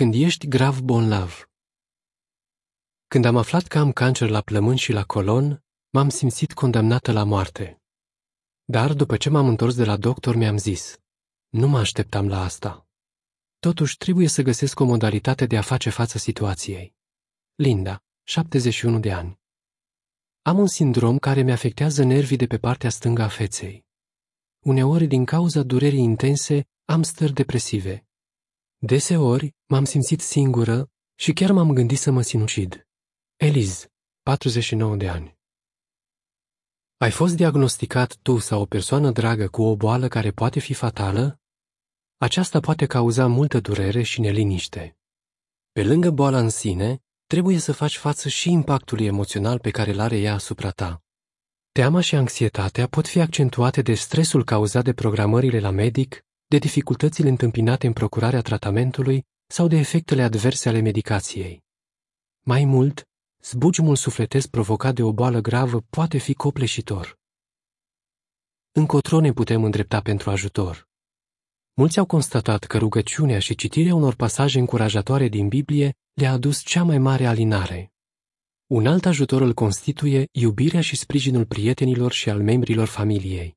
când ești grav bolnav. Când am aflat că am cancer la plămâni și la colon, m-am simțit condamnată la moarte. Dar după ce m-am întors de la doctor, mi-am zis, nu mă așteptam la asta. Totuși trebuie să găsesc o modalitate de a face față situației. Linda, 71 de ani. Am un sindrom care mi-afectează nervii de pe partea stângă a feței. Uneori, din cauza durerii intense, am stări depresive. Deseori, m-am simțit singură și chiar m-am gândit să mă sinucid. Eliz, 49 de ani. Ai fost diagnosticat tu sau o persoană dragă cu o boală care poate fi fatală? Aceasta poate cauza multă durere și neliniște. Pe lângă boala în sine, trebuie să faci față și impactului emoțional pe care îl are ea asupra ta. Teama și anxietatea pot fi accentuate de stresul cauzat de programările la medic, de dificultățile întâmpinate în procurarea tratamentului sau de efectele adverse ale medicației. Mai mult, zbuciumul sufletesc provocat de o boală gravă poate fi copleșitor. Încotro ne putem îndrepta pentru ajutor? Mulți au constatat că rugăciunea și citirea unor pasaje încurajatoare din Biblie le-a adus cea mai mare alinare. Un alt ajutor îl constituie iubirea și sprijinul prietenilor și al membrilor familiei.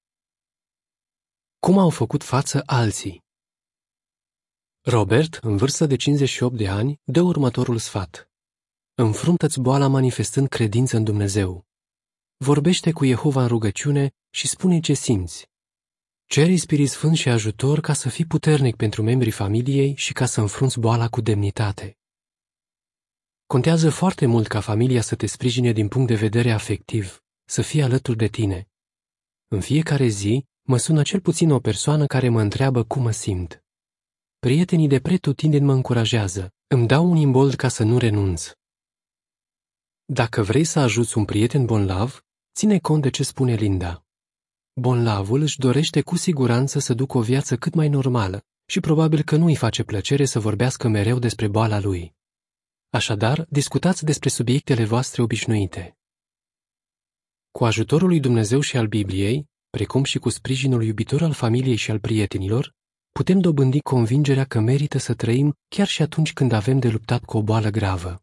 Cum au făcut față alții? Robert, în vârstă de 58 de ani, dă următorul sfat. Înfruntă-ți boala manifestând credință în Dumnezeu. Vorbește cu Jehova în rugăciune și spune ce simți. Cere Spirit Sfânt și ajutor ca să fii puternic pentru membrii familiei și ca să înfrunți boala cu demnitate. Contează foarte mult ca familia să te sprijine din punct de vedere afectiv, să fie alături de tine. În fiecare zi, mă sună cel puțin o persoană care mă întreabă cum mă simt. Prietenii de pretutindeni mă încurajează, îmi dau un imbold ca să nu renunț. Dacă vrei să ajuți un prieten bolnav, ține cont de ce spune Linda. Bolnavul își dorește cu siguranță să ducă o viață cât mai normală și probabil că nu îi face plăcere să vorbească mereu despre boala lui. Așadar, discutați despre subiectele voastre obișnuite. Cu ajutorul lui Dumnezeu și al Bibliei, precum și cu sprijinul iubitor al familiei și al prietenilor, putem dobândi convingerea că merită să trăim chiar și atunci când avem de luptat cu o boală gravă.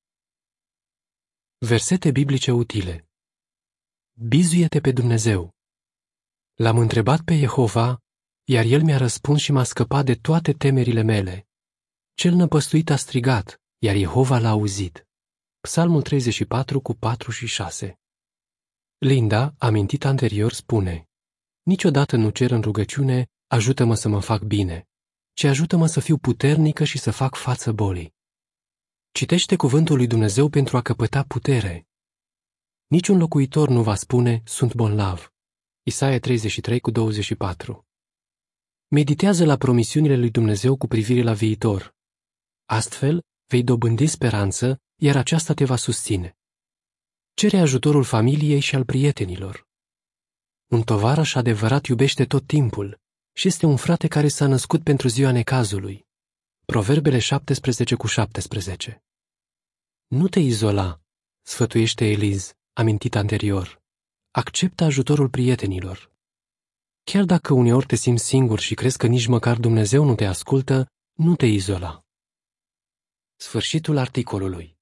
Versete biblice utile. Bizuie-te pe Dumnezeu. L-am întrebat pe Jehova, iar El mi-a răspuns și m-a scăpat de toate temerile mele. Cel năpăstuit a strigat, iar Jehova l-a auzit. Psalmul 34 cu 4 și 6. Linda, amintit anterior, spune: niciodată nu cer în rugăciune, ajută-mă să mă fac bine, ci ajută-mă să fiu puternică și să fac față bolii. Citește cuvântul lui Dumnezeu pentru a căpăta putere. Niciun locuitor nu va spune, sunt bolnav. Isaia 33 cu 24. Meditează la promisiunile lui Dumnezeu cu privire la viitor. Astfel, vei dobândi speranță, iar aceasta te va susține. Cere ajutorul familiei și al prietenilor. Un tovarăș adevărat iubește tot timpul și este un frate care s-a născut pentru ziua necazului. Proverbele 17 cu 17. Nu te izola, sfătuiește Eliz, amintit anterior. Acceptă ajutorul prietenilor. Chiar dacă uneori te simți singur și crezi că nici măcar Dumnezeu nu te ascultă, nu te izola. Sfârșitul articolului.